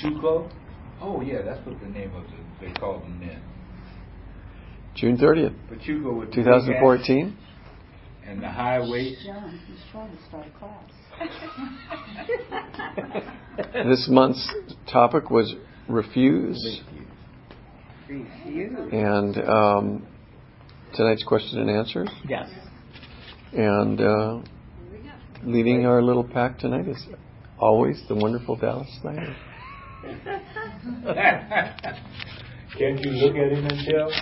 Pachuco. Oh, yeah, that's what the name of they called them then. June 30th. Pachuco with 2014. And the high waist. John, he's trying to start a class. This month's topic was refuse. And tonight's question and answers. Yes. And leading our little pack tonight is always the wonderful Dallas Snyder. Can't you look at him and tell?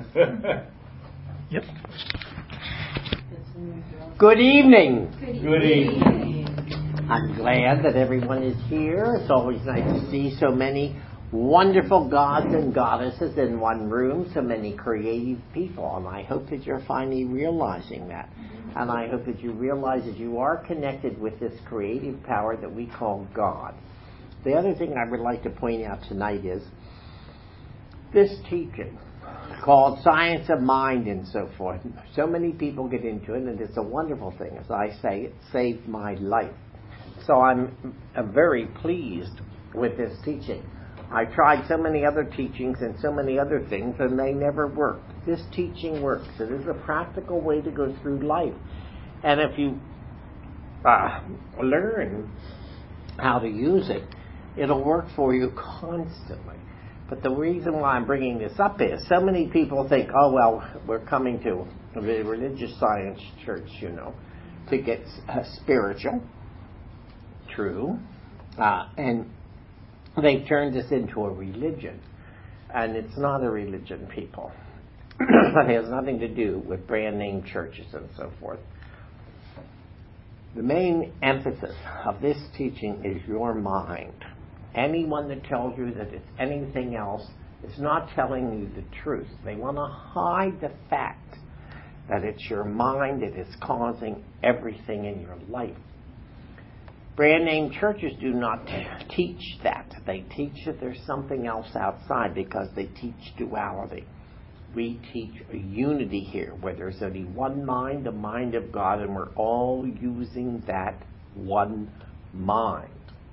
Yep. Good evening. Good evening. I'm glad that everyone is here. It's always nice to see so many wonderful gods and goddesses in one room, so many creative people, and I hope that you're finally realizing that. And I hope that you realize that you are connected with this creative power that we call God. The other thing I would like to point out tonight is this teaching called Science of Mind and so forth. So many people get into it, and it's a wonderful thing. As I say, it saved my life. So I'm very pleased with this teaching. I tried so many other teachings and so many other things, and they never worked. This teaching works. It is a practical way to go through life. And if you learn how to use it, it'll work for you constantly. But the reason why I'm bringing this up is so many people think, oh, well, we're coming to a religious science church, to get spiritual. True. And they've turned this into a religion. And it's not a religion, people. It has nothing to do with brand name churches and so forth. The main emphasis of this teaching is your mind. Anyone that tells you that it's anything else is not telling you the truth. They want to hide the fact that it's your mind that is causing everything in your life. Brand name churches do not teach that. They teach that there's something else outside because they teach duality. We teach a unity here where there's only one mind, the mind of God, and we're all using that one mind.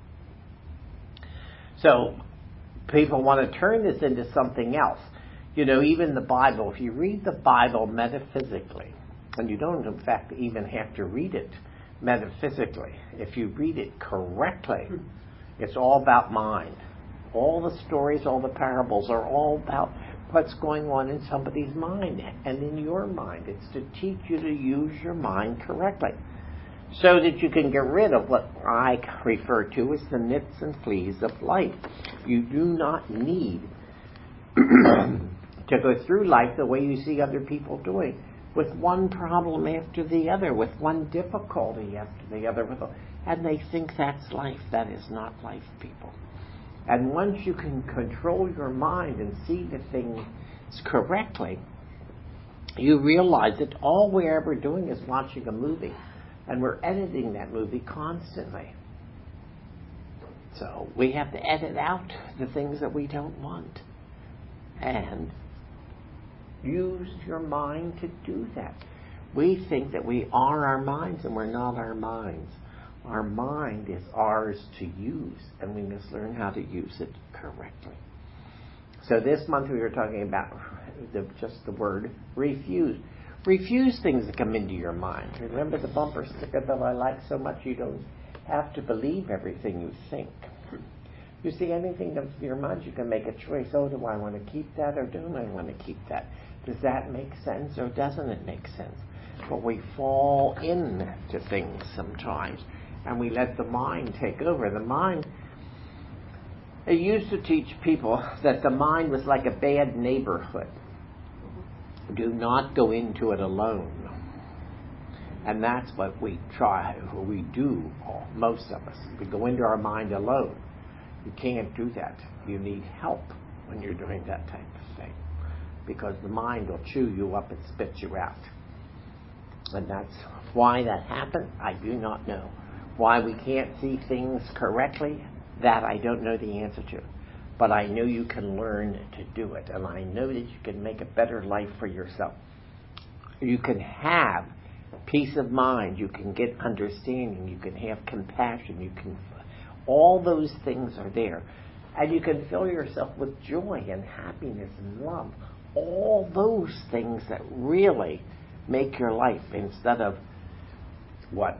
So people want to turn this into something else. Even the Bible, if you read the Bible metaphysically, and you don't in fact even have to read it metaphysically, if you read it correctly, it's all about mind. All the stories, all the parables are all about what's going on in somebody's mind and in your mind. It's to teach you to use your mind correctly so that you can get rid of what I refer to as the nits and fleas of life. You do not need to go through life the way you see other people doing, with one problem after the other, with one difficulty after the other, and they think that's life. That is not life, people. And once you can control your mind and see the things correctly, you realize that all we're ever doing is watching a movie, and we're editing that movie constantly. So we have to edit out the things that we don't want. And use your mind to do that. We think that we are our minds, and we're not our minds. Our mind is ours to use, and we must learn how to use it correctly. So this month we were talking about just the word refuse. Refuse things that come into your mind. Remember the bumper sticker that I like so much? You don't have to believe everything you think. You see, anything that's in your mind, you can make a choice. Oh, do I want to keep that, or don't I want to keep that? Does that make sense, or doesn't it make sense? But we fall into things sometimes, and we let the mind take over. The mind, it used to teach people that the mind was like a bad neighborhood. Do not go into it alone. And that's what we do, most of us. We go into our mind alone. You can't do that. You need help when you're doing that type of thing, because the mind will chew you up and spit you out. And that's why that happened. I do not know. Why we can't see things correctly, that I don't know the answer to. But I know you can learn to do it, and I know that you can make a better life for yourself. You can have peace of mind, you can get understanding, you can have compassion, all those things are there. And you can fill yourself with joy and happiness and love. All those things that really make your life, instead of what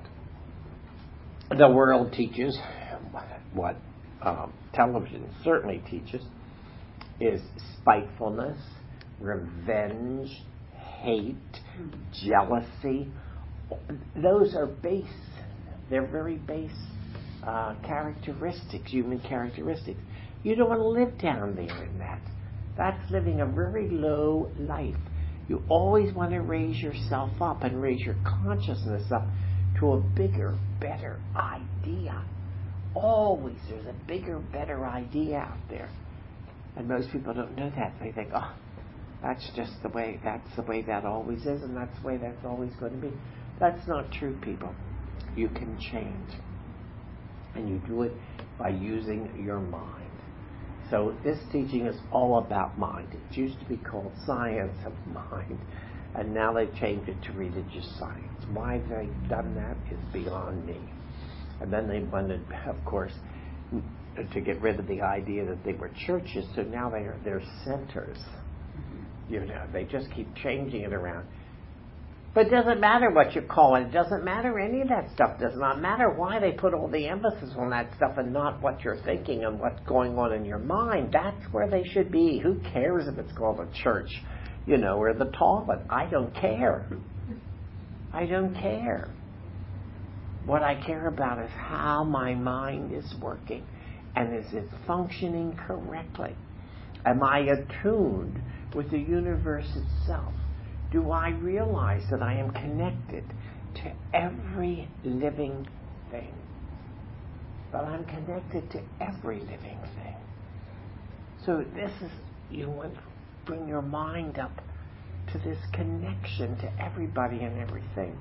the world teaches, what television certainly teaches, is spitefulness, revenge, hate, jealousy. Those are base. They're very base characteristics, human characteristics. You don't want to live down there in that. That's living a very low life. You always want to raise yourself up and raise your consciousness up to a bigger, better idea. Always there's a bigger, better idea out there. And most people don't know that. They think, oh, that's the way that always is, and that's the way that's always going to be. That's not true, people. You can change. And you do it by using your mind. So this teaching is all about mind. It used to be called science of mind, and now they've changed it to religious science. Why they've done that is beyond me. And then they wanted, of course, to get rid of the idea that they were churches, so now they're centers. You know, they just keep changing it around. But it doesn't matter what you call it. It doesn't matter. Any of that stuff does not matter. Why they put all the emphasis on that stuff and not what you're thinking and what's going on in your mind. That's where they should be. Who cares if it's called a church, you know, or the toilet? I don't care. I don't care. What I care about is how my mind is working. And is it functioning correctly? Am I attuned with the universe itself? Do I realize that I am connected to every living thing? That I'm connected to every living thing. So this is, you want to bring your mind up to this connection to everybody and everything.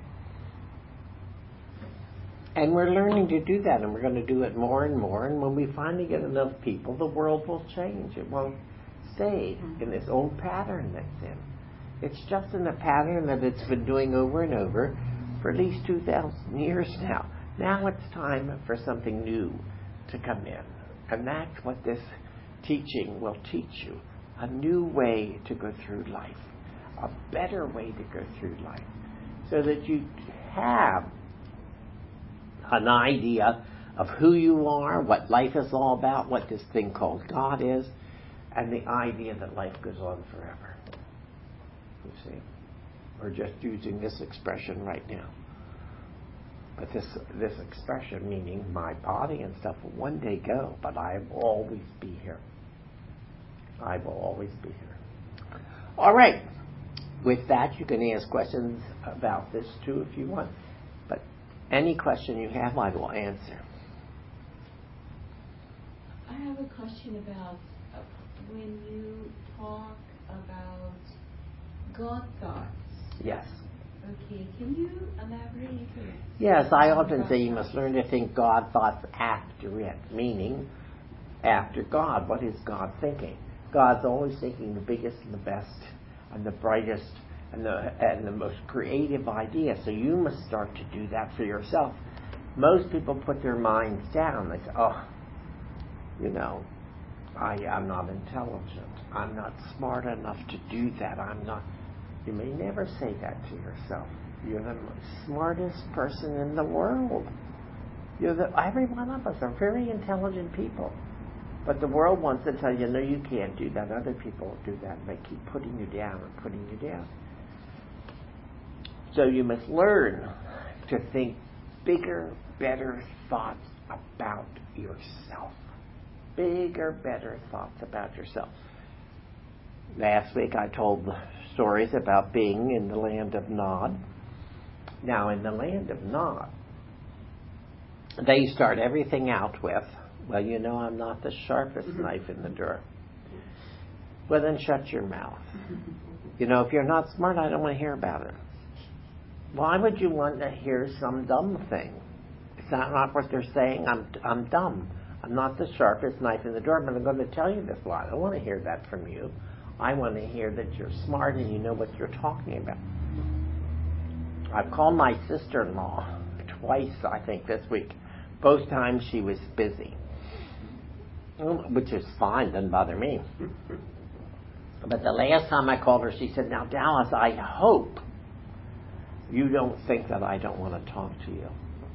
And we're learning to do that, and we're going to do it more and more. And when we finally get enough people, the world will change. It won't stay in this old pattern that's in. It's just in a pattern that it's been doing over and over for at least 2,000 years now. Now it's time for something new to come in. And that's what this teaching will teach you. A new way to go through life. A better way to go through life. So that you have an idea of who you are, what life is all about, what this thing called God is, and the idea that life goes on forever. You see? We're just using this expression right now. But this expression, meaning my body and stuff, will one day go, but I will always be here. I will always be here. All right. With that, you can ask questions about this too if you want. But any question you have, I will answer. I have a question about when you talk about God thoughts. Yes. Okay, can you elaborate? Yes, I often say you must learn to think God thoughts after it, meaning after God. What is God thinking? God's always thinking the biggest and the best and the brightest and the most creative idea. So you must start to do that for yourself. Most people put their minds down. They say, oh, you know, I'm not intelligent. I'm not smart enough to do that. You may never say that to yourself. You're the smartest person in the world. Every one of us are very intelligent people. But the world wants to tell you, no, you can't do that. Other people will do that. And they keep putting you down and putting you down. So you must learn to think bigger, better thoughts about yourself. Bigger, better thoughts about yourself. Last week I told stories about being in the land of Nod. Now in the land of Nod, they start everything out with, well, you know, I'm not the sharpest knife in the drawer. Well, then shut your mouth. You know, if you're not smart, I don't want to hear about it. Why would you want to hear some dumb thing? Is that not what they're saying? I'm dumb. I'm not the sharpest knife in the drawer, but I'm going to tell you this lie. I don't want to hear that from you. I want to hear that you're smart and you know what you're talking about. I've called my sister-in-law twice, I think, this week. Both times she was busy. which is fine, doesn't bother me. But the last time I called her, she said, "Now, Dallas, I hope you don't think that I don't want to talk to you."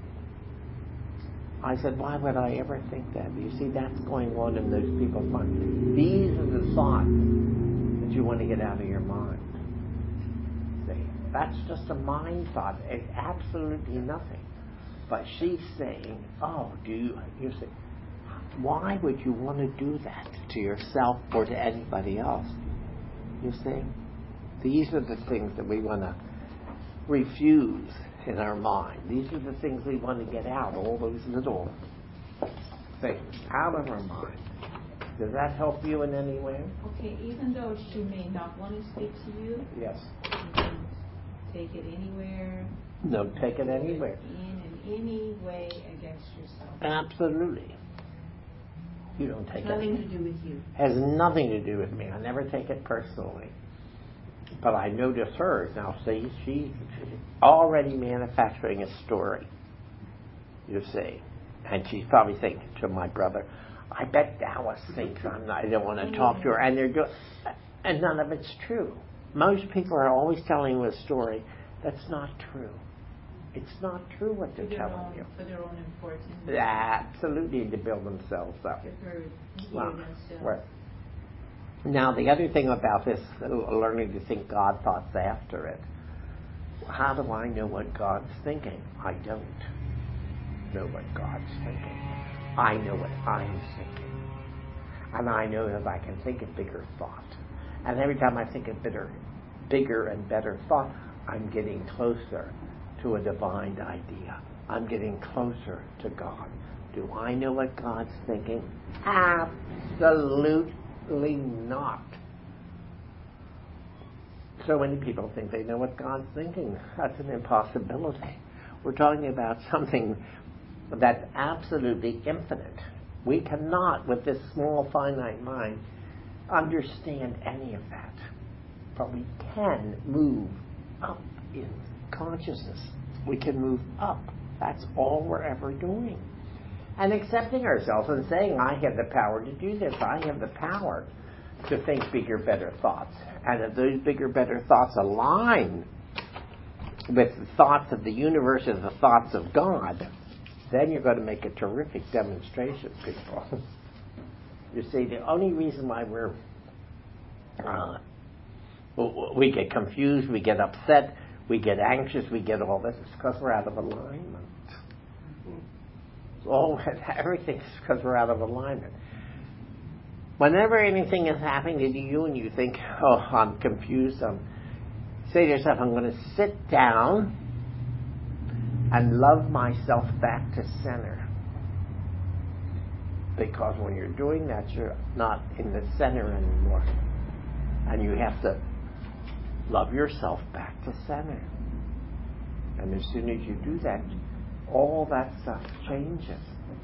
I said, "Why would I ever think that?" You see, that's going on in those people's minds. These are the thoughts that you want to get out of your mind. See, that's just a mind thought. It's absolutely nothing. But she's saying, "Oh, you say, why would you want to do that to yourself or to anybody else?" You see, these are the things that we want to refuse in our mind. These are the things we want to get out, all those little things out of our mind. Does that help you in any way? Okay, even though she may not want to speak to you, Yes. you don't take it anywhere. No, take it anywhere. In any way against yourself. Absolutely. You don't take Nothing it. to do with you. Has nothing to do with me. I never take it personally. But I notice hers. Now, see, she's already manufacturing a story. You see. And she's probably thinking to my brother, "I bet Dallas thinks I don't want to talk to her." And and none of it's true. Most people are always telling you a story that's not true. It's not true what they're telling you. For their own importance. Absolutely, to build themselves up. Wow. Right. Now, the other thing about this, learning to think God thoughts after it, how do I know what God's thinking? I don't know what God's thinking. I know what I'm thinking. And I know that I can think a bigger thought. And every time I think a bigger and better thought, I'm getting closer to a divine idea. I'm getting closer to God. Do I know what God's thinking? Absolutely not. So many people think they know what God's thinking. That's an impossibility. We're talking about something that's absolutely infinite. We cannot, with this small finite mind, understand any of that. But we can move up in consciousness. We can move up. That's all we're ever doing. And accepting ourselves and saying, "I have the power to do this. I have the power to think bigger, better thoughts." And if those bigger, better thoughts align with the thoughts of the universe and the thoughts of God, then you're going to make a terrific demonstration, people. You see, the only reason why we get confused, we get upset, we get anxious, we get all this, is because we're out of alignment. Everything's because we're out of alignment. Whenever anything is happening to you and you think, "Oh, I'm confused," say to yourself, "I'm going to sit down and love myself back to center." Because when you're doing that, you're not in the center anymore. And you have to love yourself back to center. And as soon as you do that, all that stuff changes.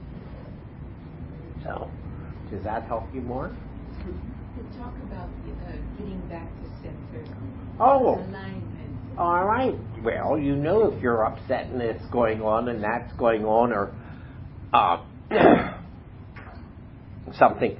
So, does that help you more? We talk about getting back to center. Oh, Alignment. all right. Well, you know if you're upset and it's going on and that's going on, or something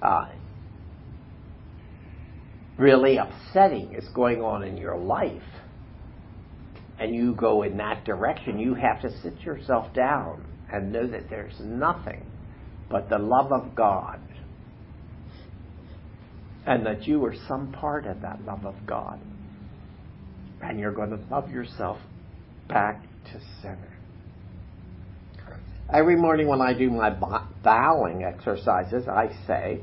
really upsetting is going on in your life, and you go in that direction, you have to sit yourself down and know that there's nothing but the love of God, and that you are some part of that love of God, and you're going to love yourself back to center. Every morning when I do my bowing exercises, I say,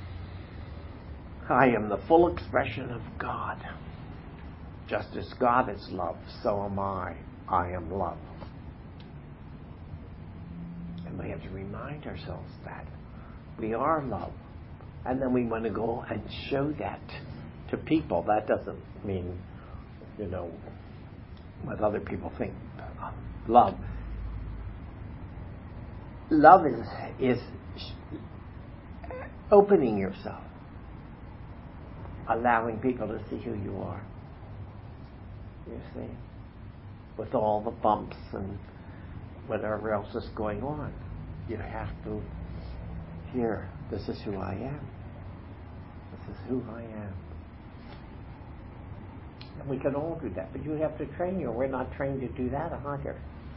"I am the full expression of God. Just as God is love, so am I. I am love." And we have to remind ourselves that we are love. And then we want to go and show that to people. That doesn't mean, what other people think love. Love is opening yourself, allowing people to see who you are. You see, with all the bumps and whatever else is going on, you have to here, this is who I am. This is who I am. And we can all do that, but you have to train you. We're not trained to do that either.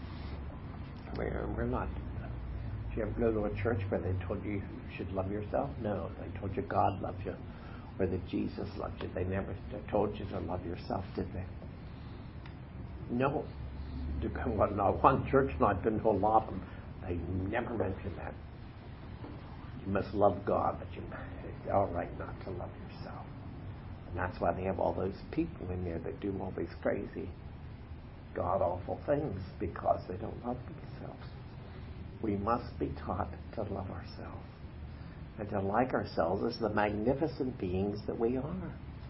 We're not. Did you ever go to a church where they told you should love yourself? No, they told you God loves you, or that Jesus loves you. They never told you to love yourself, did they? No. Well, not one church, not been to a lot of them. They never mentioned that. You must love God, but it's all right not to love yourself. And that's why they have all those people in there that do all these crazy, god-awful things, because they don't love themselves. We must be taught to love ourselves and to like ourselves as the magnificent beings that we are.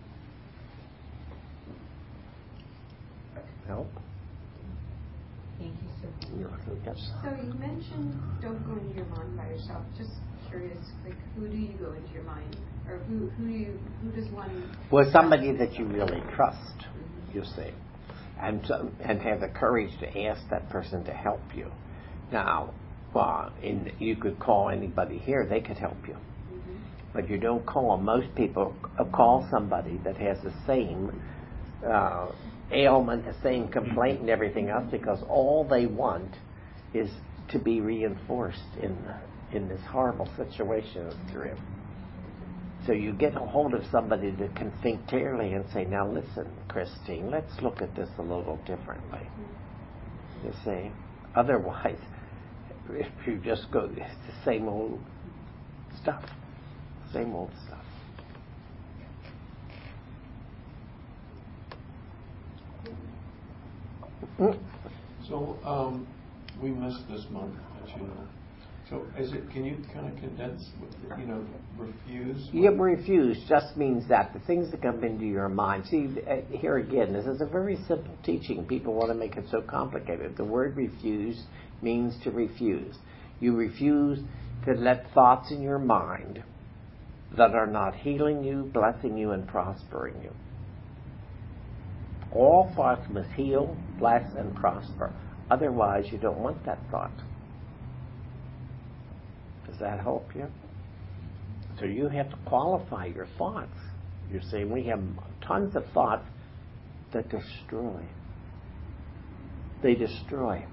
Help? Thank you, sir. Yes. So you mentioned don't go into your mind by yourself. Just curious, like who do you go into your mind, or who does one? Well, somebody that you really trust, you see, and have the courage to ask that person to help you. Now, you could call anybody here; they could help you, but you don't call. Most people call somebody that has the same ailment, the same complaint and everything else, because all they want is to be reinforced in this horrible situation that they're in. So you get a hold of somebody that can think clearly and say, now listen, Christine, let's look at this a little differently. You see? Otherwise, if you just go, it's the same old stuff. Same old stuff. So we missed this month, as you know. So can you kind of condense, refuse? Yeah, refuse just means that the things that come into your mind. See, here again, this is a very simple teaching. People want to make it so complicated. The word refuse means to refuse. You refuse to let thoughts in your mind that are not healing you, blessing you, and prospering you. All thoughts must heal, bless, and prosper. Otherwise, you don't want that thought. Does that help you? So you have to qualify your thoughts. You're saying we have tons of thoughts that destroy. They destroy.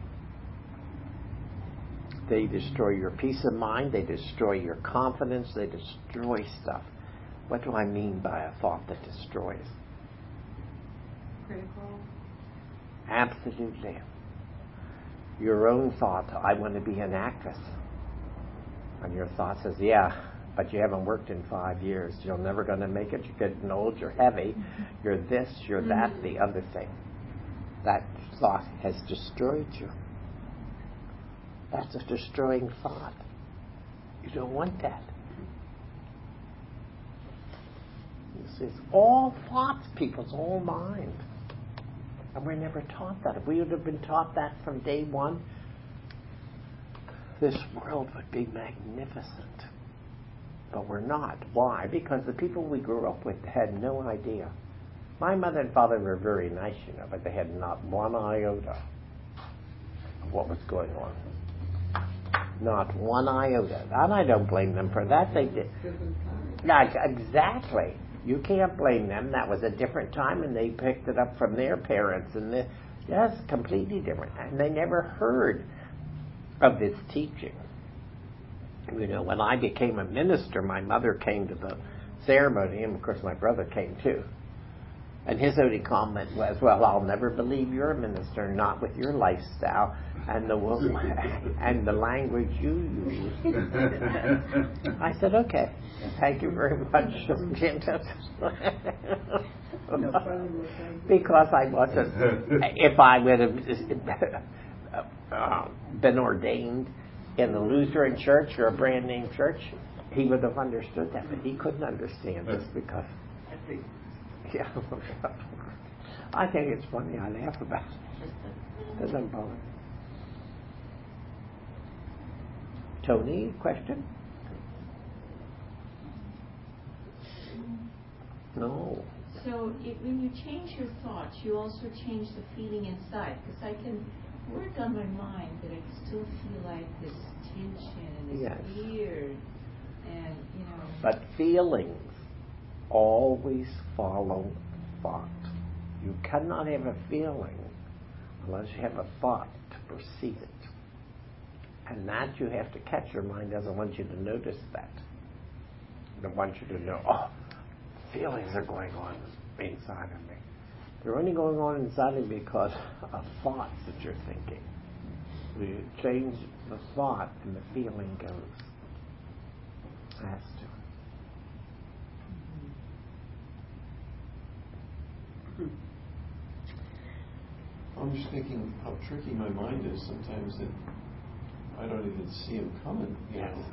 They destroy your peace of mind. They destroy your confidence. They destroy stuff. What do I mean by a thought that destroys? Critical. Absolutely. Your own thought, I want to be an actress. And your thought says, yeah, but you haven't worked in 5 years. You're never going to make it. You're getting old. You're heavy. You're this, you're that, the other thing. That thought has destroyed you. That's a destroying thought. You don't want that. You see, it's all thoughts, people. It's all mind. And we're never taught that. If we would have been taught that from day one, this world would be magnificent. But we're not. Why? Because the people we grew up with had no idea. My mother and father were very nice, but they had not one iota of what was going on. Not one iota. And I don't blame them for that. They did. Exactly. You can't blame them. That was a different time, and they picked it up from their parents. And that's completely different. And they never heard of this teaching. When I became a minister, my mother came to the ceremony, and of course my brother came too. And his only comment was, well, I'll never believe you're a minister, not with your lifestyle and the language you use. I said, okay, thank you very much. Because I wasn't, if I would have been ordained in the Lutheran church or a brand name church, he would have understood that, but he couldn't understand this because yeah, I think it's funny. I laugh about it. Doesn't bother me. Tony, question? No. So when you change your thoughts, you also change the feeling inside. Because I can work on my mind, but I can still feel like this tension and this weird and But feelings always follow thought. You cannot have a feeling unless you have a thought to precede it. And that you have to catch. Your mind doesn't want you to notice that. It wants you to know, oh, feelings are going on inside of me. They're only going on inside of me because of thoughts that you're thinking. You change the thought and the feeling goes. It has to. I'm just thinking how tricky my mind is sometimes that I don't even see him coming, you know,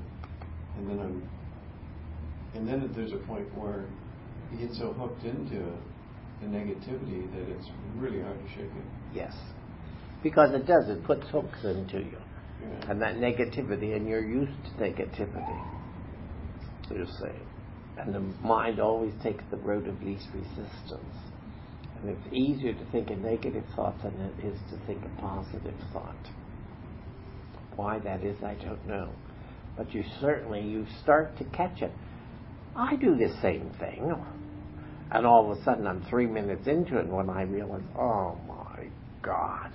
and then there's a point where you get so hooked into the negativity that it's really hard to shake it. Yes. Because it does, it puts hooks into you. Yeah. And that negativity, and you're used to negativity. You see. And the mind always takes the road of least resistance. And it's easier to think a negative thought than it is to think a positive thought. Why that is, I don't know. But you start to catch it. I do the same thing. And all of a sudden I'm 3 minutes into it when I realize, oh my God,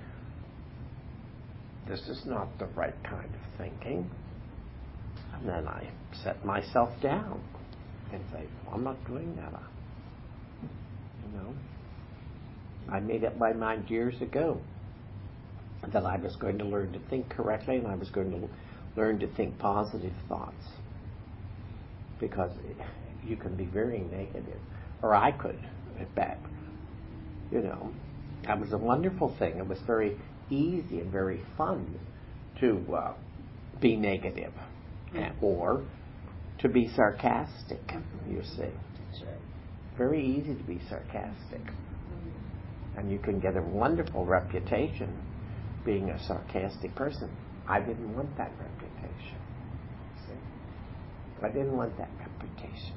this is not the right kind of thinking. And then I set myself down and say, I'm not doing that. You know, I made up my mind years ago that I was going to learn to think correctly and I was going to learn to think positive thoughts. Because you can be very negative. Or I could, in fact. You know, that was a wonderful thing. It was very easy and very fun to be negative. Or to be sarcastic, you see. Very easy to be sarcastic. And you can get a wonderful reputation being a sarcastic person. I didn't want that reputation. See? I didn't want that reputation.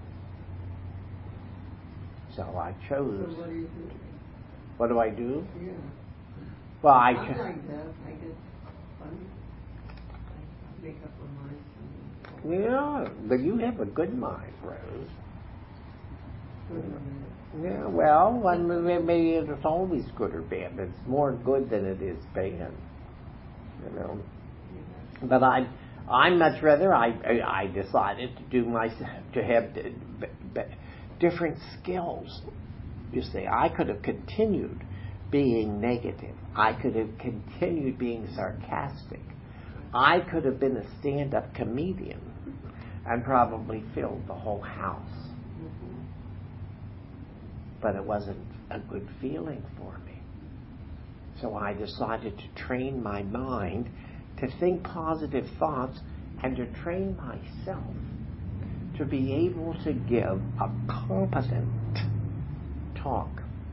So I chose. So what do you do? What do I do? Yeah. Well, I'm like that. I get funny. I make up my mind. Yeah, but you have a good mind, Rose. Mm-hmm. Yeah, well, maybe it's always good or bad, but it's more good than it is bad. You know. But I much rather I decided to have different skills. You see, I could have continued being negative. I could have continued being sarcastic. I could have been a stand-up comedian and probably filled the whole house. But it wasn't a good feeling for me. So I decided to train my mind to think positive thoughts and to train myself to be able to give a competent talk.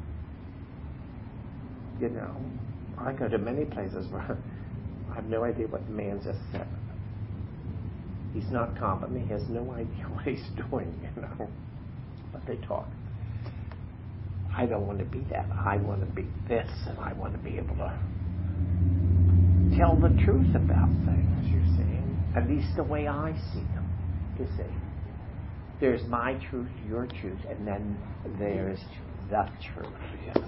You know, I go to many places where I have no idea what the man just said. He's not competent. He has no idea what he's doing, you know. But they talk. I don't want to be that. I want to be this, and I want to be able to tell the truth about things, you see. At least the way I see them, you see. There's my truth, your truth, and then there's the truth, yes.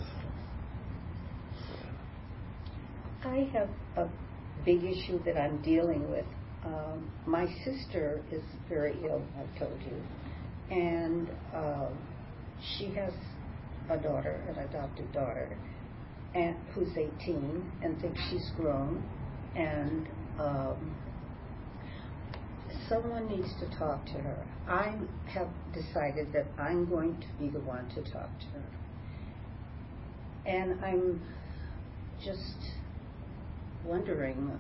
I have a big issue that I'm dealing with. My sister is very ill, I've told you, and she has a daughter, an adopted daughter, and who's 18 and thinks she's grown, and someone needs to talk to her. I have decided that I'm going to be the one to talk to her, and I'm just wondering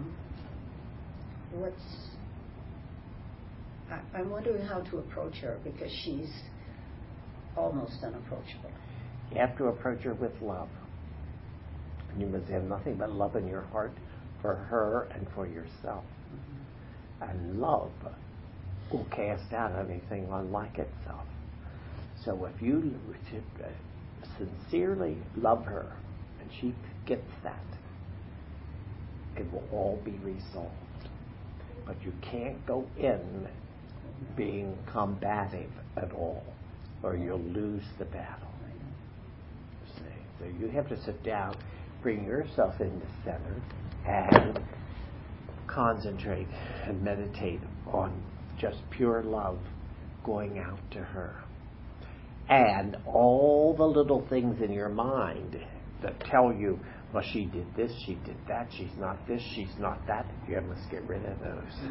I'm wondering how to approach her, because she's almost unapproachable. You have to approach her with love. And you must have nothing but love in your heart for her and for yourself. Mm-hmm. And love will cast out anything unlike itself. So if you sincerely love her and she gets that, it will all be resolved. But you can't go in being combative at all, or you'll lose the battle. See? So you have to sit down, bring yourself into center, and concentrate and meditate on just pure love going out to her. And all the little things in your mind that tell you, well, she did this, she did that, she's not this, she's not that, you must get rid of those.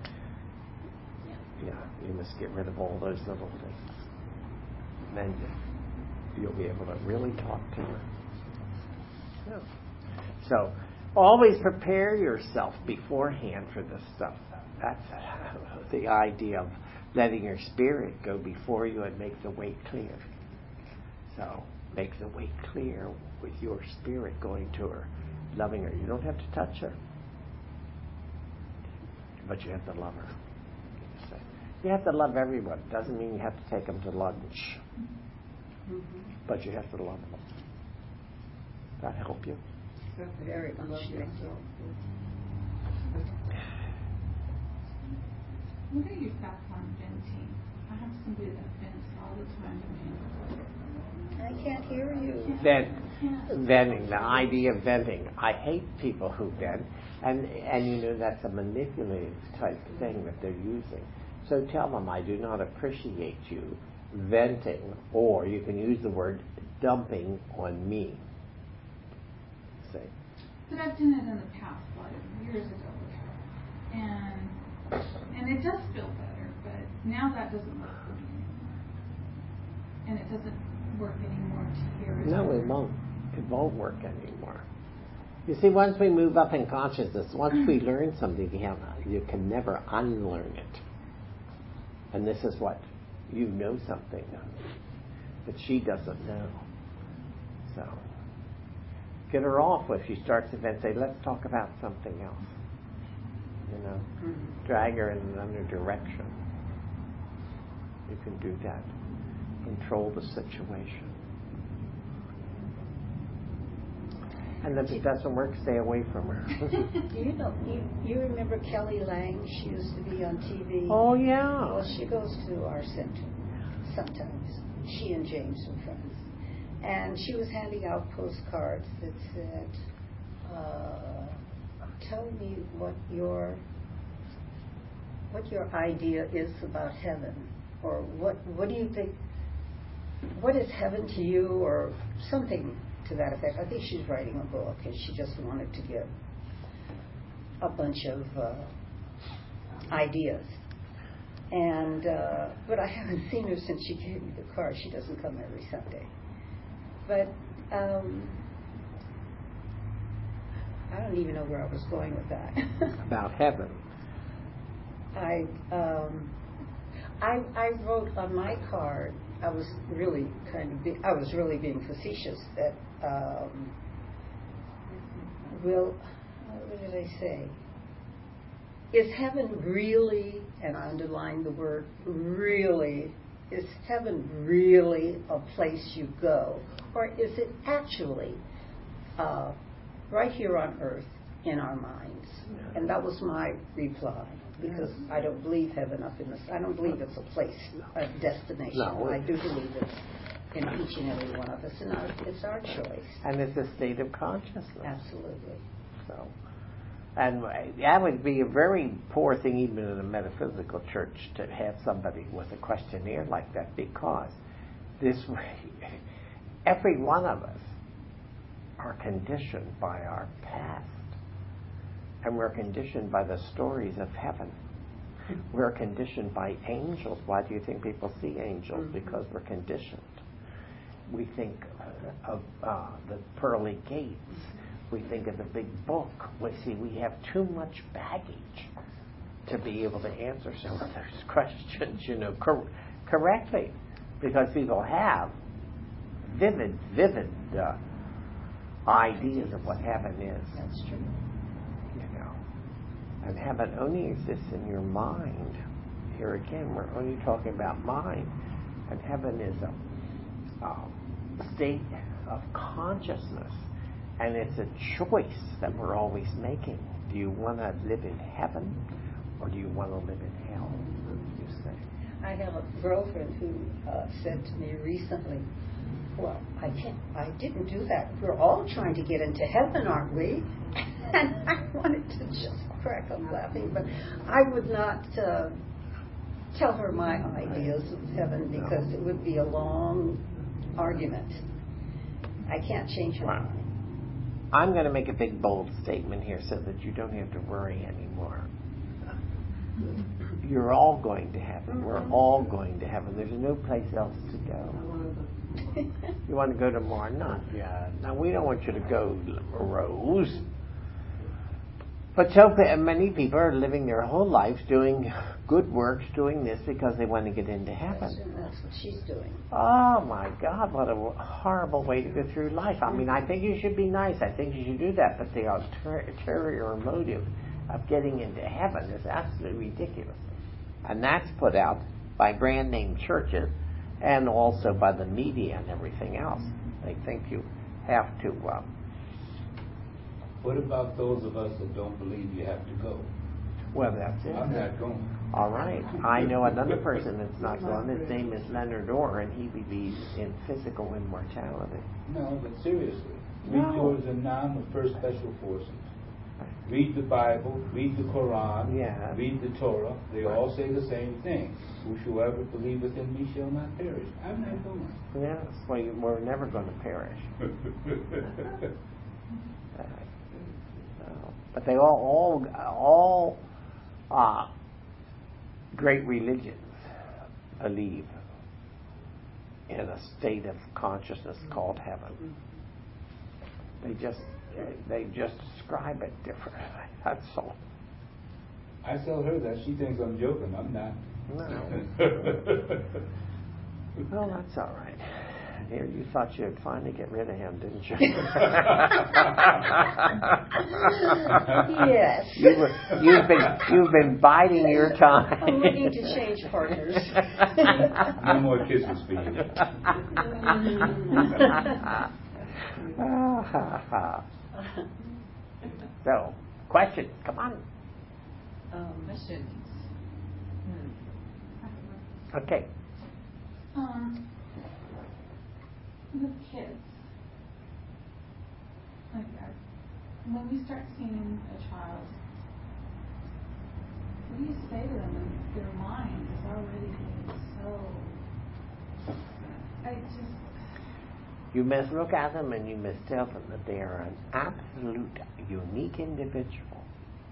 Yeah, you must get rid of all those little things. And then you'll be able to really talk to her. Yeah. So, always prepare yourself beforehand for this stuff. That's the idea of letting your spirit go before you and make the way clear. So, make the way clear with your spirit going to her, loving her. You don't have to touch her, but you have to love her. You have to love everyone. It doesn't mean you have to take them to lunch, but you have to love them. Does that help you? Very much. Thank you. What are your thoughts on venting? I have somebody that vents all the time to me. I can't hear you. Venting, the idea of venting. I hate people who vent, and you know that's a manipulative type thing that they're using. So tell them, I do not appreciate you venting, or you can use the word dumping on me. See? But I've done it in the past, like years ago, and it does feel better. But now that doesn't work for me anymore, and it doesn't work anymore to hear it. No, it won't. It won't work anymore. You see, once we move up in consciousness, once we learn something, you can never unlearn it. And this is what, you know something, but she doesn't know. So, get her off if she starts to vent. Say, let's talk about something else. You know, drag her in another direction. You can do that. Control the situation. And if it doesn't work, stay away from her. You remember Kelly Lang? She used to be on TV. Oh, yeah. Well, she goes to our center sometimes. She and James are friends. And she was handing out postcards that said, tell me what your idea is about heaven. Or what do you think, what is heaven to you? Or something to that effect. I think she's writing a book, and she just wanted to give a bunch of ideas. And but I haven't seen her since she gave me the card. She doesn't come every Sunday. But I don't even know where I was going with that. About heaven. I wrote on my card. I was really being facetious. That what did I say? Is heaven really? And I underlined the word really. Is heaven really a place you go, or is it actually right here on earth in our minds? And that was my reply. Because I don't believe heaven up in the sky. I don't believe it's a place, a destination. No. I do believe it's in each and every one of us, and it's our choice. And it's a state of consciousness. Absolutely. So, and that would be a very poor thing, even in a metaphysical church, to have somebody with a questionnaire like that, because this way, every one of us are conditioned by our past. And we're conditioned by the stories of heaven. We're conditioned by angels. Why do you think people see angels? Because we're conditioned. We think of the pearly gates. We think of the big book. We have too much baggage to be able to answer some of those questions, correctly. Because people have vivid ideas of what heaven is. That's true. And heaven only exists in your mind. Here again, we're only talking about mind. And heaven is a state of consciousness. And it's a choice that we're always making. Do you want to live in heaven? Or do you want to live in hell, you say? I have a girlfriend who said to me recently, well, I didn't do that. We're all trying to get into heaven, aren't we? And I wanted to just crack up laughing, but I would not tell her my ideas of heaven because it would be a long argument. I can't change her mind. I'm going to make a big, bold statement here so that you don't have to worry anymore. You're all going to heaven. We're all going to heaven. There's no place else to go. You want to go to more? Not yet. Now, we don't want you to go, Rose. But so many people are living their whole lives doing good works, doing this because they want to get into heaven. That's what she's doing. Oh, my God, what a horrible way to go through life. I mean, I think you should be nice. I think you should do that. But the ulterior motive of getting into heaven is absolutely ridiculous. And that's put out by brand name churches and also by the media and everything else. They think you have to... What about those of us that don't believe you have to go? Well, that's it. I'm not going. All right. I know another person that's not going. His name is Leonard Orr, and he believes in physical immortality. No, but seriously. Read yours and Nam of First Special Forces. Read the Bible, read the Quran, read the Torah. They all say the same thing. Whosoever believeth in me shall not perish. I'm not going. Yes, well, we're never going to perish. But they all great religions believe in a state of consciousness called heaven. They just describe it differently. That's all. I tell her that. She thinks I'm joking. I'm not. No. Well, that's all right. Here, you thought you'd finally get rid of him, didn't you? Yes. You've been biding your time. I'm looking to change partners. No more kisses for you. So, questions? Come on. Questions. Okay. With kids, like when we start seeing a child, what do you say to them when their mind is already being so? You must look at them and you must tell them that they are an absolute, unique individual.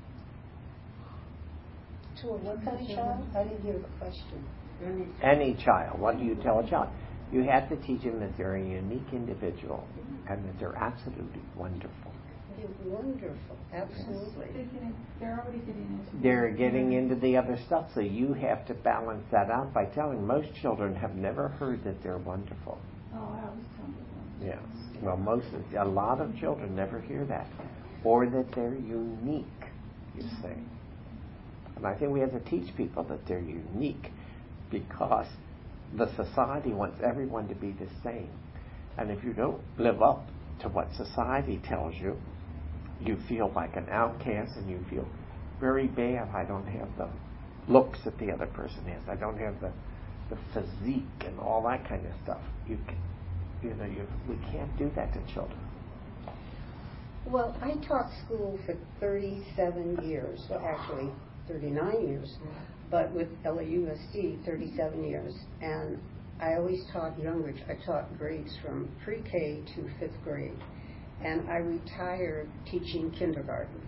To a what kind of child? I didn't hear the question. Any child. What do you tell a child? You have to teach them that they're a unique individual and that they're absolutely wonderful. They're wonderful, absolutely. They're already getting into. They're getting into the other stuff, so you have to balance that out by telling. Most children have never heard that they're wonderful. Oh, I always tell them. Yes. Well, a lot of children never hear that, or that they're unique. You see. And I think we have to teach people that they're unique, because the society wants everyone to be the same. And if you don't live up to what society tells you, you feel like an outcast and you feel very bad. I don't have the looks that the other person has. I don't have the physique and all that kind of stuff. We can't do that to children. Well, I taught school for 37 years. Well, actually, 39 years. But with LAUSD, 37 years. And I always taught younger. I taught grades from pre-K to 5th grade. And I retired teaching kindergarten.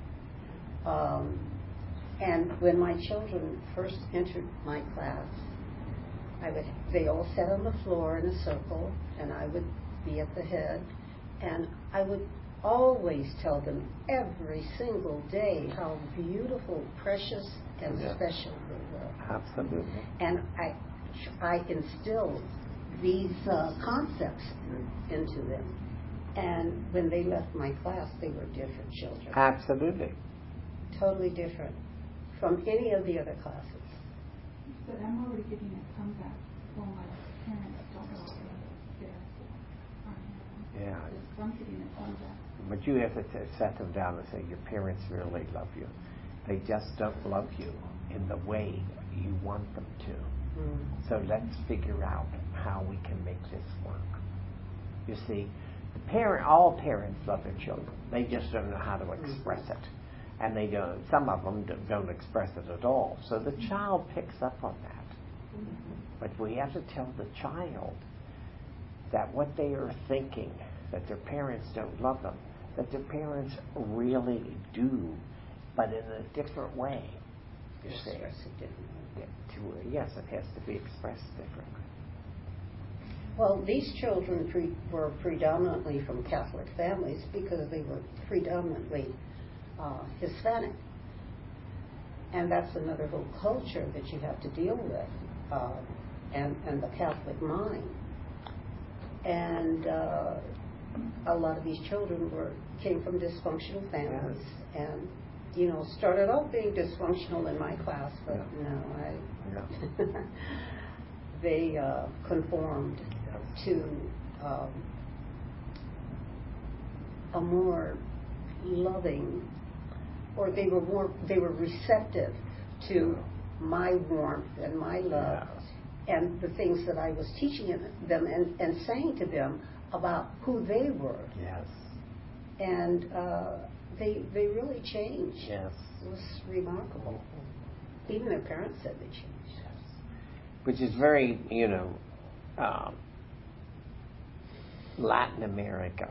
And when my children first entered my class, they all sat on the floor in a circle, and I would be at the head. And I would always tell them every single day how beautiful, precious, and special they were. Absolutely. And I instilled these concepts into them. And when they left my class, they were different children. Absolutely. Totally different from any of the other classes. But I'm already getting a comeback when my parents don't know they're there. Yeah. I'm getting a comeback. But you have to set them down and say, your parents really love you. They just don't love you in the way you want them to. So let's figure out how we can make this work. You see, all parents love their children. They just don't know how to express it. And they don't. Some of them don't express it at all. So the child picks up on that. But we have to tell the child that what they are thinking, that their parents don't love them, that their parents really do, but in a different way. You see, yes, it has to be expressed differently. Well, these children were predominantly from Catholic families because they were predominantly Hispanic. And that's another whole culture that you have to deal with, and the Catholic mind. And a lot of these children came from dysfunctional families, and started off being dysfunctional in my class, but they conformed to a more loving, or they were receptive to my warmth and my love and the things that I was teaching them and saying to them about who they were. Yes. And they really changed. Yes. It was remarkable. Even their parents said they changed. Yes. Which is very, Latin America.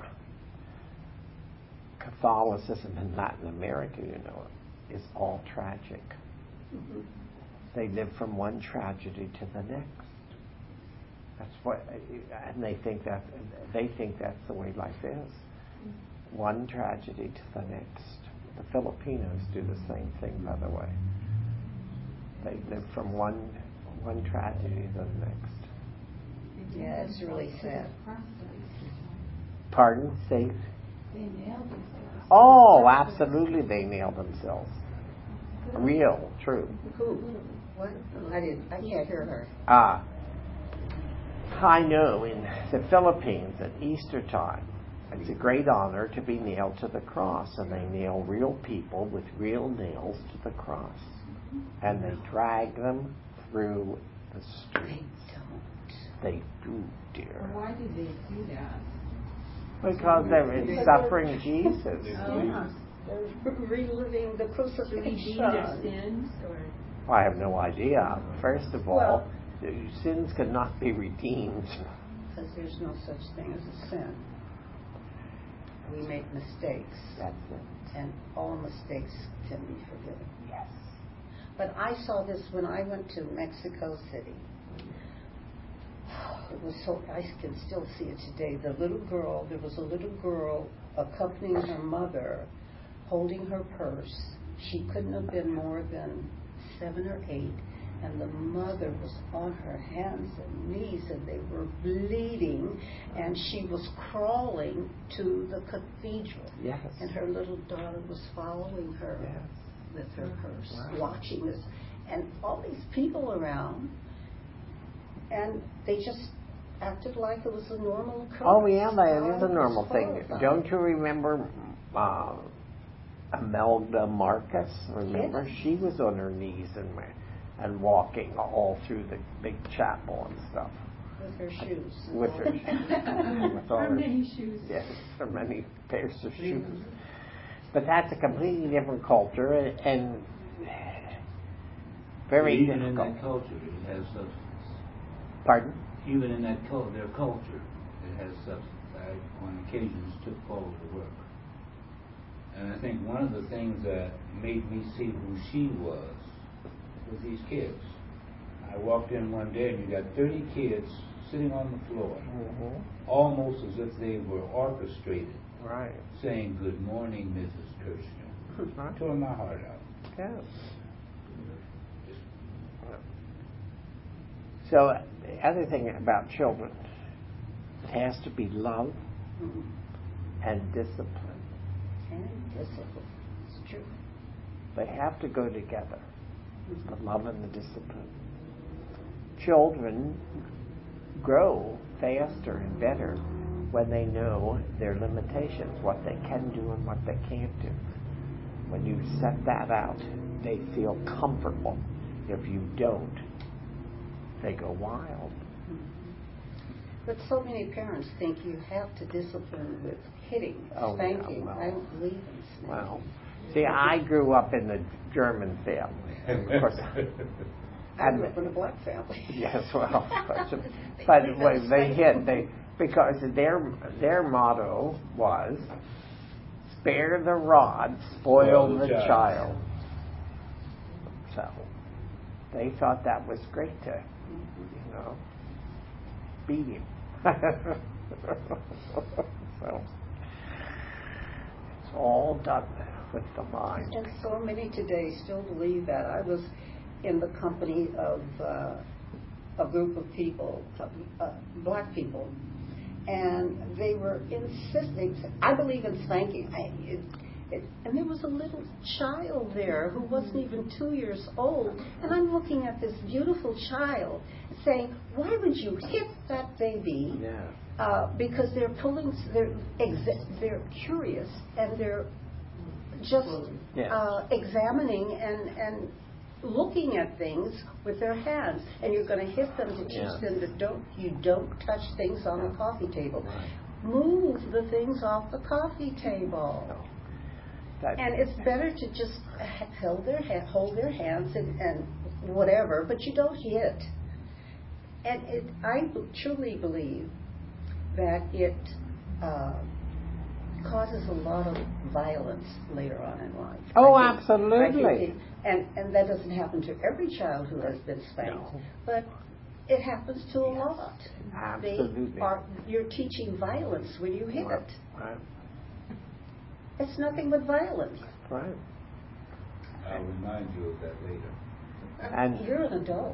Catholicism in Latin America, is all tragic. Mm-hmm. They live from one tragedy to the next. That's what, and they think that's the way life is. Mm-hmm. One tragedy to the next. The Filipinos do the same thing, by the way. They live from one tragedy to the next. Yeah, it's really sad. Pardon? Say. They nailed themselves. Oh, absolutely, they nailed themselves. Real, true. Who? What? I can't hear her. I know in the Philippines at Easter time, it's a great honor to be nailed to the cross, and they nail real people with real nails to the cross, and they drag them through the streets. They do, dear. Why did they do that? Because they're suffering Jesus. They're reliving the crucifixion. To redeem their sins, or? I have no idea. First of all, sins cannot be redeemed. Because there's no such thing as a sin. We make mistakes. That's it. And all mistakes can be forgiven. Yes. But I saw this when I went to Mexico City. It was so, I can still see it today. There was a little girl accompanying her mother, holding her purse. She couldn't have been more than 7 or 8, and the mother was on her hands and knees, and they were bleeding, and she was crawling to the cathedral. Yes. And her little daughter was following her with her purse, watching this, and all these people around, and they just acted like it was a normal occurrence. Oh, yeah, that is a normal thing. Don't you remember Imelda Marcos? Remember? Yes. She was on her knees and walking all through the big chapel and stuff. With her shoes. With her shoes. With all her many shoes. Yes, her many pairs of shoes. But that's a completely different culture and very even difficult. In that culture, it has substance. Pardon? Even in their culture, it has substance. I, on occasions, took Paul to work. And I think one of the things that made me see who she was these kids. I walked in one day and you got 30 kids sitting on the floor, almost as if they were orchestrated, saying, "Good morning, Mrs. Kirshner." Tore my heart out. Yeah. So the other thing about children, it has to be love and discipline. And discipline. It's true. They have to go together. The love and the discipline. Children grow faster and better when they know their limitations, what they can do and what they can't do. when you set that out, they feel comfortable. If you don't, they go wild. But so many parents think you have to discipline with hitting, spanking. Yeah, well, I don't believe in spanking. Well, see, I grew up in the German family. And of course, I grew up in a black family. Yes, well, but when they hit, because their motto was, spare the rod, spoil the child. So they thought that was great to, beat him. So it's all done with the mind. And so many today still believe that. I was in the company of a group of people, black people, and they were insisting, I believe in spanking. And there was a little child there who wasn't even 2 years old, and I'm looking at this beautiful child saying, why would you hit that baby? Yeah. Because they're curious, and they're just examining and looking at things with their hands, and you're going to hit them to teach them that you don't touch things on the coffee table. Right. Move the things off the coffee table. No. And it's better to just hold their hands and whatever, but you don't hit. And I truly believe that it causes a lot of violence later on in life. Oh, absolutely. And that doesn't happen to every child who has been spanked, but it happens to a lot. Absolutely. You're teaching violence when you hit it. Right. It's nothing but violence. Right. I'll remind you of that later. And you're an adult.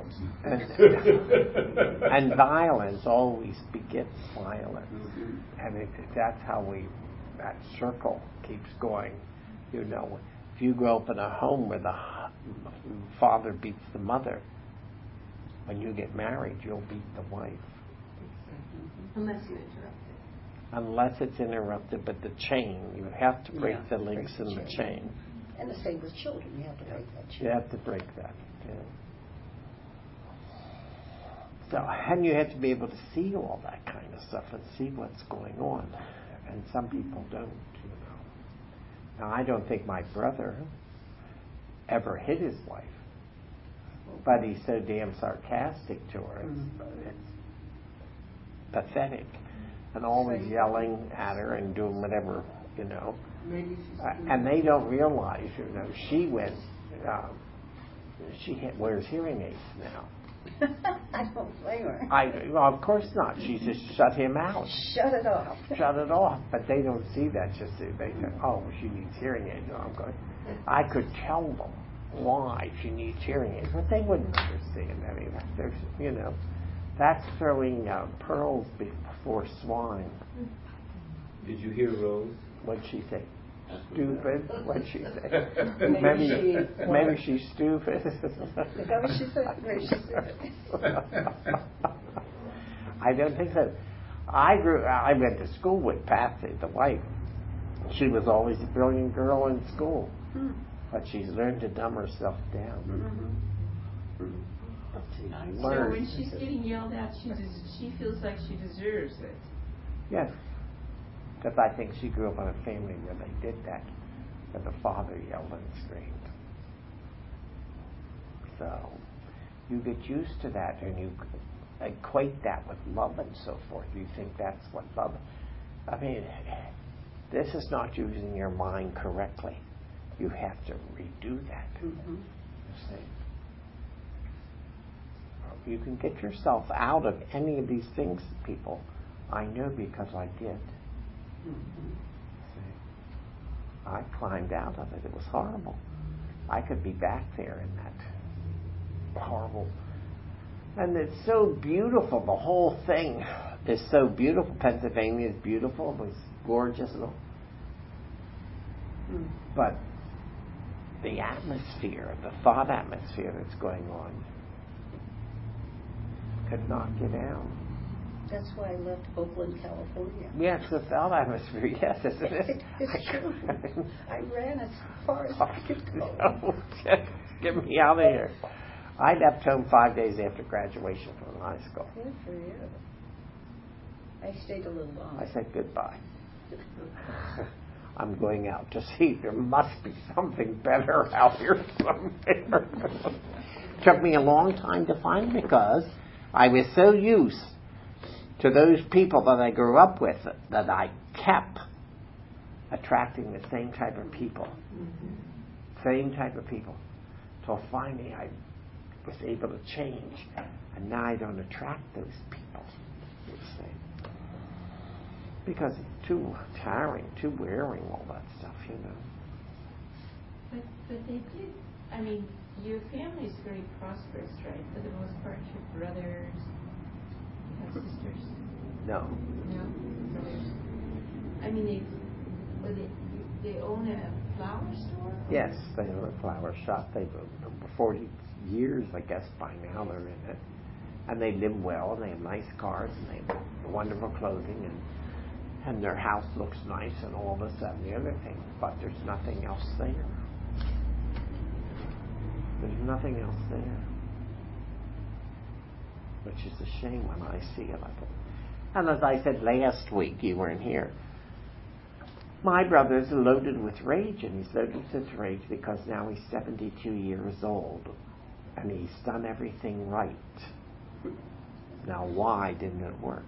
And violence always begets violence. And that's how that circle keeps going. If you grow up in a home where the father beats the mother, when you get married, you'll beat the wife. Unless you interrupt it. Unless it's interrupted, but the chain, you have to break the links in the chain. And the same with children, you have to break that chain. You have to break that. Yeah. So, and you have to be able to see all that kind of stuff and see what's going on. And some people don't, Now, I don't think my brother ever hit his wife, but he's so damn sarcastic to her. It's pathetic. And always yelling at her and doing whatever, and they don't realize, she went, she wears hearing aids now. I don't blame her. Well, of course not. She just shut him out. Shut it off. Shut it off. But they don't see that. They say, oh, she needs hearing aids. I could tell them why she needs hearing aids, but they wouldn't understand any of that. There's, that's throwing pearls before swine. Did you hear Rose? What'd she say? Stupid? What'd she say? Maybe she's stupid. Is that what she said? Maybe she's stupid. I don't think so. I went to school with Patsy, the wife. She was always a brilliant girl in school, but she's learned to dumb herself down. So when she's getting yelled at, she feels like she deserves it. Yes. Because I think she grew up in a family where they did that, where the father yelled and screamed. So you get used to that and you equate that with love and so forth. You think that's what love. I mean, this is not using your mind correctly. You have to redo that. You see? You can get yourself out of any of these things, people. I know because I did. See? I climbed out of it. It was horrible. I could be back there in that horrible. And it's so beautiful. The whole thing is so beautiful. Pennsylvania is beautiful. It was gorgeous. But the atmosphere, the thought atmosphere that's going on, could knock you down. That's why I left Oakland, California. Yeah, it's the south hemisphere. Yes, isn't it? It's true. I ran as far as I could go. No, get me out of here. I left home 5 days after graduation from high school. Good for you. I stayed a little longer. I said goodbye. I'm going out to see. There must be something better out here somewhere. Took me a long time to find because I was so used to those people that I grew up with that I kept attracting the same type of people. Same type of people. Till finally I was able to change. And now I don't attract those people. You see. Because it's too tiring, too wearing, all that stuff, you know. But they did, I mean, your family's very prosperous, right? For the most part, your brothers, you have sisters? No. No? Brothers? I mean, they own a flower store? Yes, they own a flower shop. They've over 40 years, I guess, by now they're in it. And they live well, and they have nice cars, and they have wonderful clothing, and their house looks nice, and all this, that, and the other thing. But there's nothing else there. There's nothing else there. Which is a shame when I see it. And as I said last week, you weren't here, my brother's loaded with rage, and he's loaded with rage because now he's 72 years old, and he's done everything right. Now, why didn't it work?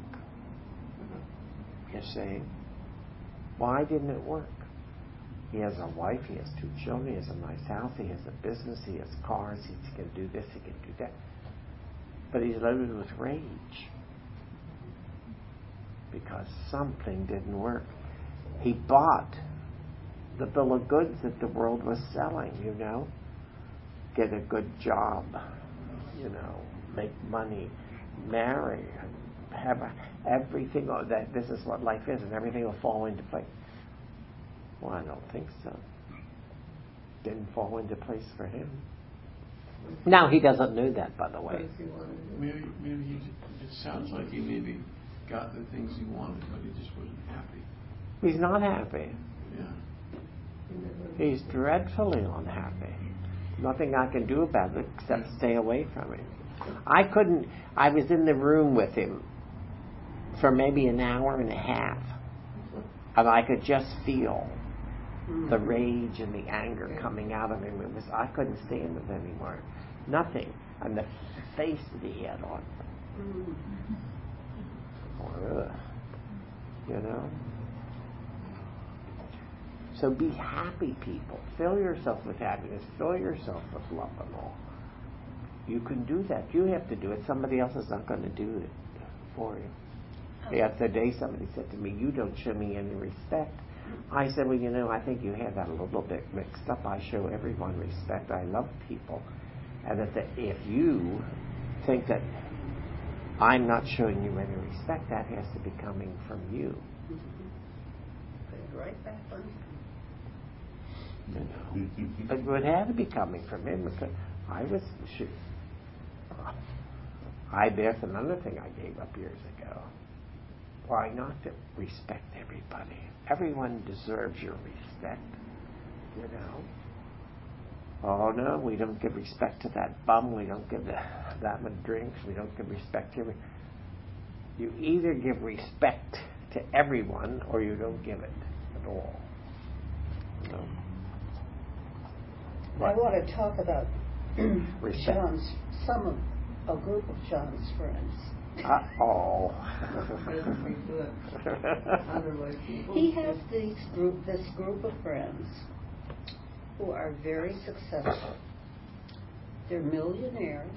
You see? Why didn't it work? He has a wife, he has 2 children, he has a nice house, he has a business, he has cars, he can do this, he can do that. But he's loaded with rage because something didn't work. He bought the bill of goods that the world was selling, you know. Get a good job, you know, make money, marry, have everything, that this is what life is, and everything will fall into place. Well, I don't think so. Didn't fall into place for him. Now, he doesn't know that, by the way. Maybe it sounds like he maybe got the things he wanted, but he just wasn't happy. He's not happy. Yeah. He's dreadfully unhappy. Nothing I can do about it except stay away from him. I was in the room with him for maybe an hour and a half, and I could just feel the rage and the anger coming out of him. I couldn't stand it anymore. Nothing. And the face that he had on. You know? So be happy, people. Fill yourself with happiness. Fill yourself with love and all. You can do that. You have to do it. Somebody else is not going to do it for you. The other day somebody said to me, "You don't show me any respect." I said, "Well, you know, I think you have that a little bit mixed up. I show everyone respect. I love people. And if you think that I'm not showing you any respect, that has to be coming from you." Right back on. You know, it would have to be coming from him because there's another thing I gave up years ago. Why not to respect everybody? Everyone deserves your respect, you know. Oh no, we don't give respect to that bum. We don't give that much drinks. We don't give respect to everyone. You either give respect to everyone or you don't give it at all. You know? I want to talk about respect. a group of John's friends. Uh-oh. He has this group of friends who are very successful. They're millionaires,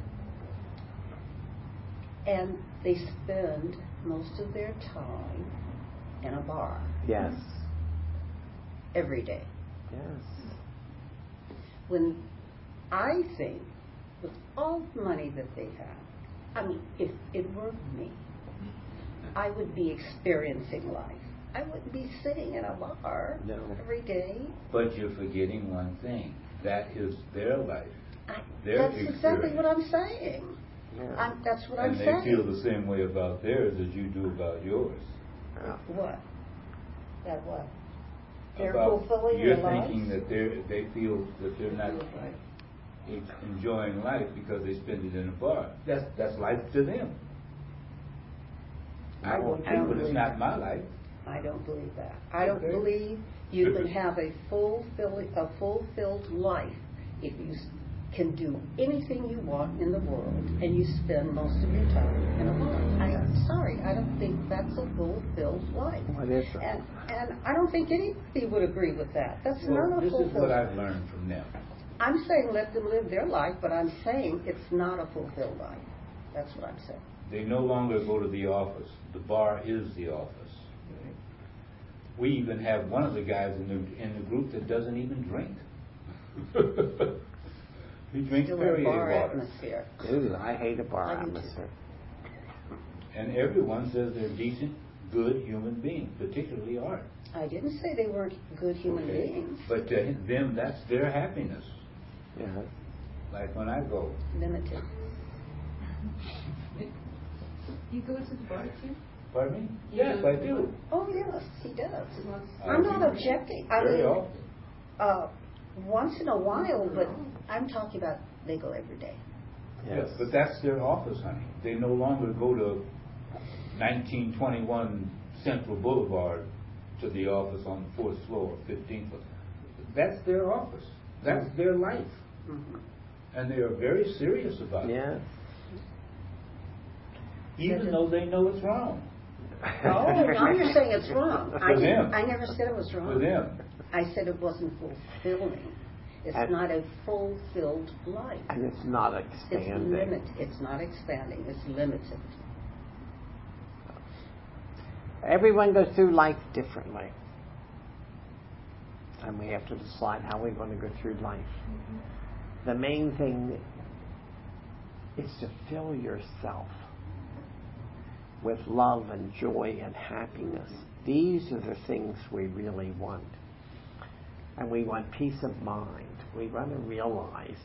and they spend most of their time in a bar. Yes. Every day. Yes. When I think, with all the money that they have, I mean, if it were me, I would be experiencing life. I wouldn't be sitting in a bar every day. But you're forgetting one thing. That is their life. That's exactly what I'm saying. Yeah. That's what I'm and saying. they feel the same way about theirs as you do about yours. Yeah. What? That what? They're About fulfilling you're their lives? thinking that they feel that they're not enjoying life because they spend it in a bar. That's life to them. I don't think, but it's not my life. I don't believe that. I don't Okay. believe you can have a fulfilled life if you can do anything you want in the world and you spend most of your time in a bar. I'm sorry, I don't think that's a fulfilled life. What is it? And I don't think anybody would agree with that. That's not a This fulfilled is what life. I've learned from them. I'm saying let them live their life, but I'm saying it's not a fulfilled life. That's what I'm saying. They no longer go to the office. The bar is the office. We even have one of the guys in the group that doesn't even drink. He drinks Still a Perrier bar water. atmosphere. Ooh, I hate a bar I do too. atmosphere. And everyone says they're decent, good human beings, particularly Art. I didn't say they weren't good human beings. But to them, that's their happiness. Yeah. Like when I go. Limited. You go to the bar too? Pardon me? Yes, I do. Oh yes, he does. I I'm do. not objecting. I Very mean, often. once in a while, but I'm talking about they go every day. Yes, but that's their office, honey. They no longer go to 1921 Central Boulevard to the office on the 4th floor, 15th floor. That's their office. That's their life. Mm-hmm. And they are very serious about it. Yeah. Even though they know it's wrong. Oh, now you're saying it's wrong. For them. I never said it was wrong. For them. I said it wasn't fulfilling. It's not a fulfilled life. And it's not expanding. It's not expanding. It's limited. Everyone goes through life differently. And we have to decide how we're going to go through life. Mm-hmm. The main thing is to fill yourself with love and joy and happiness. These are the things we really want. And we want peace of mind. We want to realize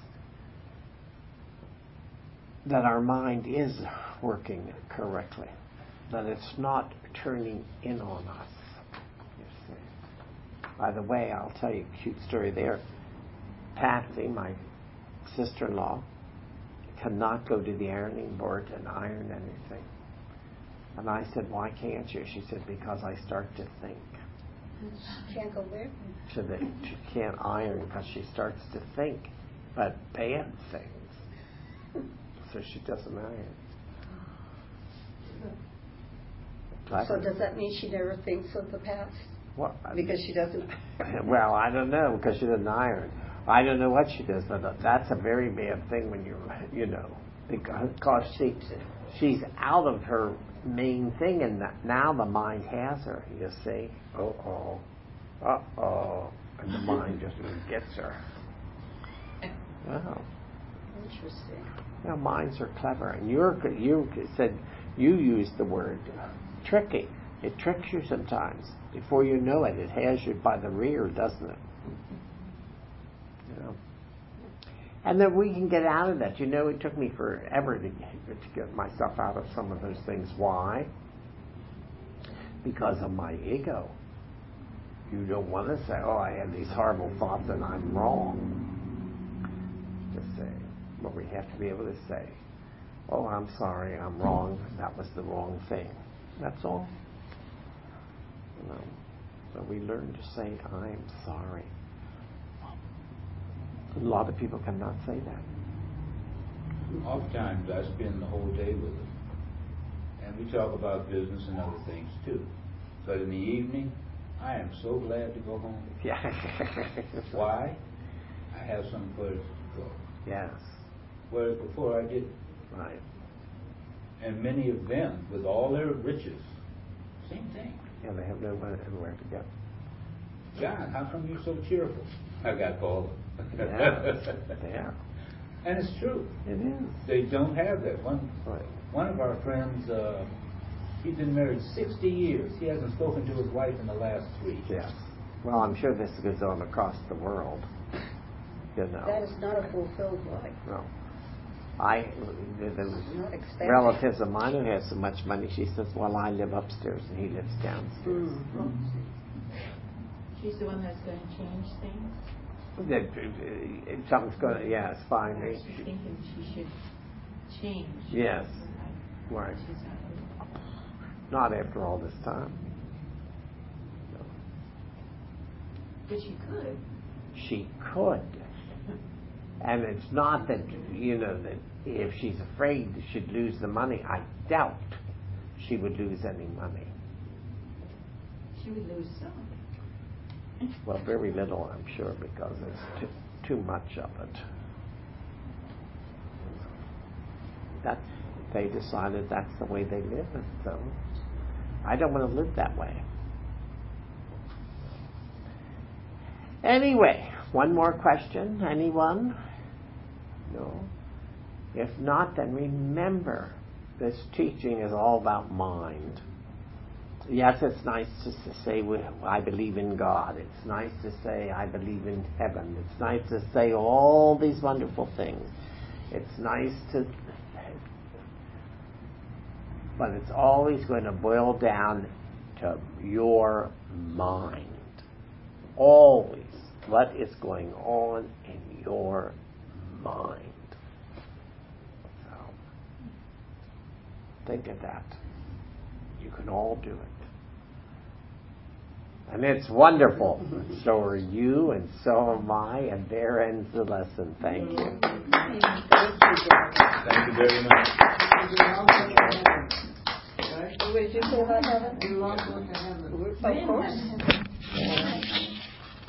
that our mind is working correctly, that it's not turning in on us. You see. By the way, I'll tell you a cute story there. Patsy, my sister-in-law, cannot go to the ironing board and iron anything. And I said, why can't you? She said, because I start to think. She can't go there. So that she can't iron because she starts to think, but bad things. So she doesn't iron. So does that mean she never thinks of the past? What? Because she doesn't. Well, I don't know, because she doesn't iron. I don't know what she does, but that's a very bad thing when because she's out of her main thing, and now the mind has her. You see, and the mind just gets her. Wow. Interesting. Now minds are clever, and you said you used the word tricky. It tricks you sometimes. Before you know it, it has you by the rear, doesn't it? You know. And then we can get out of that. You know, it took me forever to get myself out of some of those things. Why? Because of my ego. You don't want to say, oh, I had these horrible thoughts and I'm wrong. Just say. But we have to be able to say, oh, I'm sorry, I'm wrong. That was the wrong thing. That's all. You know. So we learn to say, I'm sorry. A lot of people cannot say that. Oftentimes I spend the whole day with them. And we talk about business and other things too. But in the evening, I am so glad to go home. Yeah. Why? I have some place to go. Yes. Whereas before I didn't. Right. And many of them, with all their riches, same thing. Yeah, they have nowhere to go. John, how come you're so cheerful? I got Paula. Yeah. And it's true. It is. They don't have that. Right. One of our friends, he's been married 60 years. He hasn't spoken to his wife in the last 3. Yes. Well, I'm sure this goes on across the world. You know. That is not a fulfilled life. No. There was relatives of mine who have so much money. She says, well, I live upstairs and he lives downstairs. She's the one that's going to change things? Something's going to, yes, fine. She's thinking she should change. Yes. Right. Not after all this time. No. But she could. She could. And it's not that, that if she's afraid she'd lose the money, I doubt she would lose any money. She would lose some. Well, very little, I'm sure, because there's too much of it. They decided that's the way they live, and so I don't want to live that way. Anyway, one more question. Anyone? No? If not, then remember, this teaching is all about mind. Yes, it's nice to say I believe in God. It's nice to say I believe in heaven. It's nice to say all these wonderful things. It's nice to... But it's always going to boil down to your mind. Always. What is going on in your mind? So, think of that. You can all do it. And it's wonderful. So are you, and so am I, and there ends the lesson. Thank you. Thank you very much. What did you say about heaven? You all go to heaven. Of course.